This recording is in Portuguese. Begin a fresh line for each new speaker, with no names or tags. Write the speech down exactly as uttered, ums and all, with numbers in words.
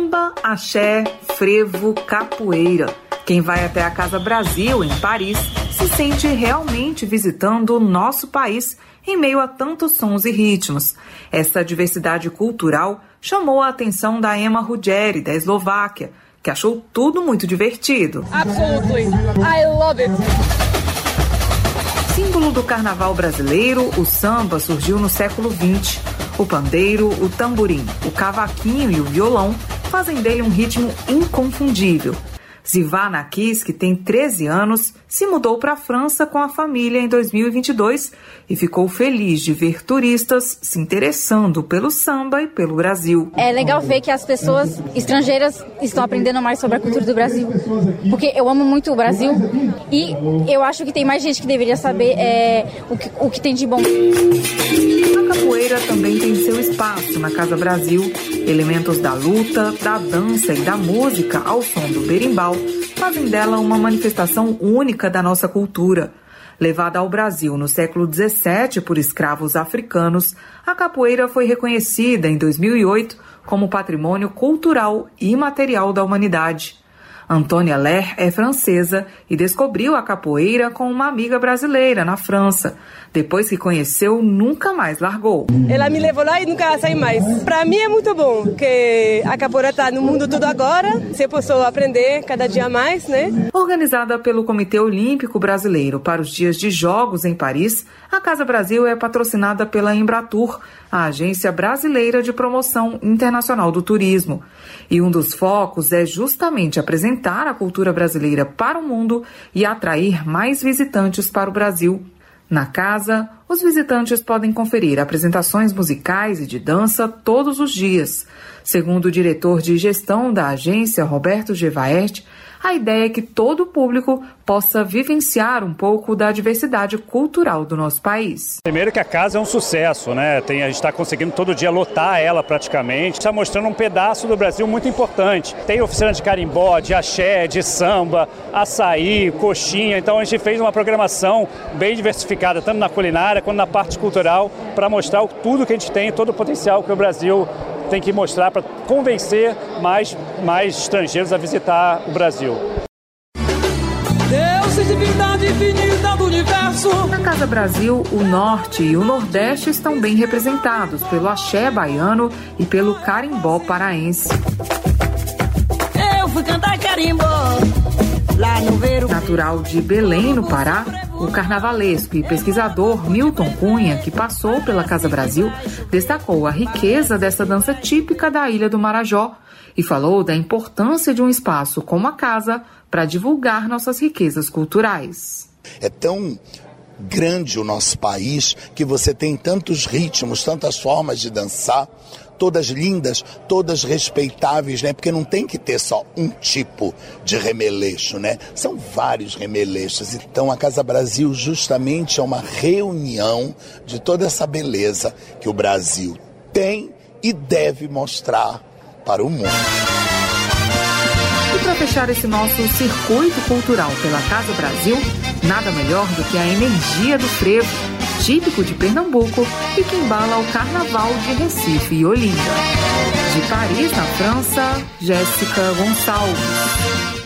Samba, axé, frevo, capoeira. Quem vai até a Casa Brasil, em Paris, se sente realmente visitando o nosso país em meio a tantos sons e ritmos. Essa diversidade cultural chamou a atenção da Emma Ruggeri, da Eslováquia, que achou tudo muito divertido.
Absolutely. I love it.
Símbolo do carnaval brasileiro, o samba surgiu no século vinte. O pandeiro, o tamborim, o cavaquinho e o violão fazem dele um ritmo inconfundível. Ziva Nakis, que tem treze anos, se mudou para a França com a família em dois mil e vinte e dois e ficou feliz de ver turistas se interessando pelo samba e pelo Brasil.
É legal ver que as pessoas estrangeiras estão aprendendo mais sobre a cultura do Brasil, porque eu amo muito o Brasil e eu acho que tem mais gente que deveria saber é, o, que, o que tem de bom.
A capoeira também tem seu espaço na Casa Brasil. Elementos da luta, da dança e da música ao som do berimbau fazem dela uma manifestação única da nossa cultura. Levada ao Brasil no século dezessete por escravos africanos, a capoeira foi reconhecida em dois mil e oito como patrimônio cultural e imaterial da humanidade. Antônia Ler é francesa e descobriu a capoeira com uma amiga brasileira na França. Depois que conheceu, nunca mais largou.
Ela me levou lá e nunca sai mais. Para mim é muito bom, porque a capoeira está no mundo todo agora. Você posso aprender cada dia mais, né?
Organizada pelo Comitê Olímpico Brasileiro para os Dias de Jogos em Paris, a Casa Brasil é patrocinada pela Embratur, a Agência Brasileira de Promoção Internacional do Turismo. E um dos focos é justamente apresentar a cultura brasileira para o mundo e atrair mais visitantes para o Brasil. Na casa, os visitantes podem conferir apresentações musicais e de dança todos os dias. Segundo o diretor de gestão da agência, Roberto Gevaert, a ideia é que todo o público possa vivenciar um pouco da diversidade cultural do nosso país.
Primeiro que a casa é um sucesso, né? Tem, a gente está conseguindo todo dia lotar ela praticamente. Está mostrando um pedaço do Brasil muito importante. Tem oficina de carimbó, de axé, de samba, açaí, coxinha. Então a gente fez uma programação bem diversificada, tanto na culinária quanto na parte cultural, para mostrar tudo que a gente tem, todo o potencial que o Brasil tem que mostrar para convencer mais, mais estrangeiros a visitar o Brasil.
Deus e divindade infinita do universo.
Na Casa Brasil, o Norte e o Nordeste estão bem representados pelo axé baiano e pelo carimbó paraense.
Eu fui cantar carimbó lá no Verão.
Natural de Belém, no Pará, o carnavalesco e pesquisador Milton Cunha, que passou pela Casa Brasil, destacou a riqueza dessa dança típica da Ilha do Marajó e falou da importância de um espaço como a casa para divulgar nossas riquezas culturais.
É tão grande o nosso país que você tem tantos ritmos, tantas formas de dançar, todas lindas, todas respeitáveis, né? Porque não tem que ter só um tipo de remeleixo, né? São vários remeleixos. Então a Casa Brasil justamente é uma reunião de toda essa beleza que o Brasil tem e deve mostrar para o mundo.
E para fechar esse nosso circuito cultural pela Casa Brasil, nada melhor do que a energia do frevo, típico de Pernambuco e que embala o carnaval de Recife e Olinda. De Paris, na França, Jéssica Gonçalves.